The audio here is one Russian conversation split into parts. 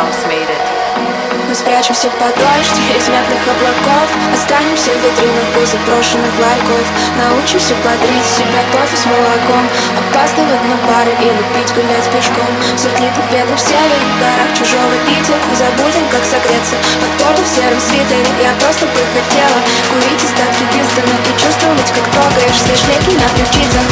house made it. Мы спрячемся под дождь из мятных облаков, останемся в витринах у заброшенных ларьков. Научимся бодрить себя кофе с молоком, опаздывать на пары или пить, гулять пешком. В светлитых бедных север, в горах чужого Питера. Забудем, как согреться под полу в сером свитере. Я просто бы хотела курить остатки Винстона и чувствовать, как трогаешь снежинки на ключицах.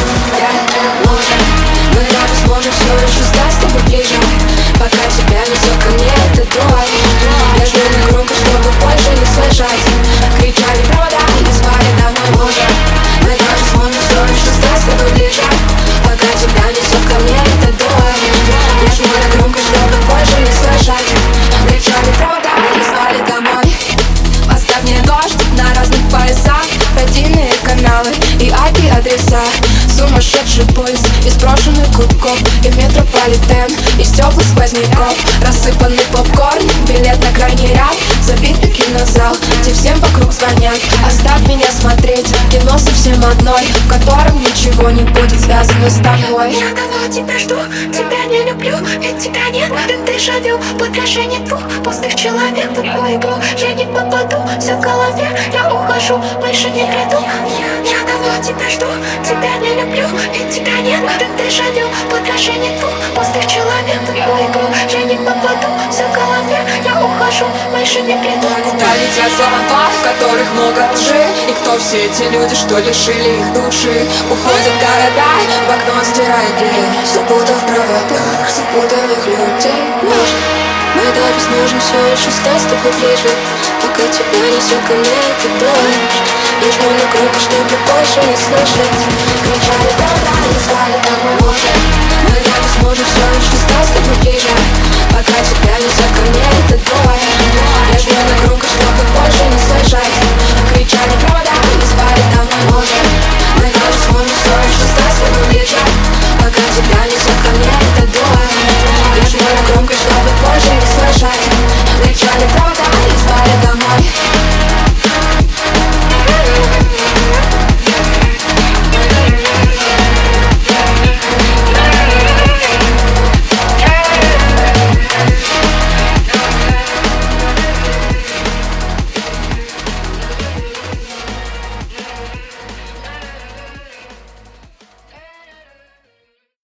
Может, мы даже сможем все еще стать с тобой ближе, пока тебя несет ко мне этот дуэль. Я жду на громко, чтобы больше не слышать. Кричали провода и звали домой. Может, мы даже сможем все еще стать с тобой ближе, пока тебя несет ко мне этот дуэль. Я жду на громко, чтобы больше не слышать. Кричали провода и звали домой. Поставь мне дождь на разных поясах, родийные каналы и IP-адреса. Сумасшедший поезд из брошенных клубков и метрополитен из теплых сквозняков. Рассыпанный попкорн, билет на крайний ряд, забитый кинозал, где всем вокруг звонят. Оставь меня смотреть кино совсем одной, в котором ничего не будет связано с тобой. Я давно тебя жду, тебя не люблю, ведь тебя нет. Ты дежавю, подражение двух пустых человек в одну игру. Я не попаду, все в голове, я ухожу, больше не приду. Я давно тебя жду, тебя не люблю, ведь тебя нет. Ты дежавю, подражение двух пустых человек в одну игру. Я не попаду, все в голове, я ухожу, больше не приду. Куда летят слова, в которых много лжи? И кто все эти люди, что лишили их души? Уходят города, в окно стирает дверь, запутав в проводах запутанных людей. Может, мы даже сможем все еще стать с тобой ближе, пока тебя несет ко мне этот дождь. Я жму на громко, чтобы больше не слышать. Кричали правда и звали домой. Может, мы даже сможем все еще стать с тобой ближе, пока тебя несет ко мне этот дождь. Я жму на громко,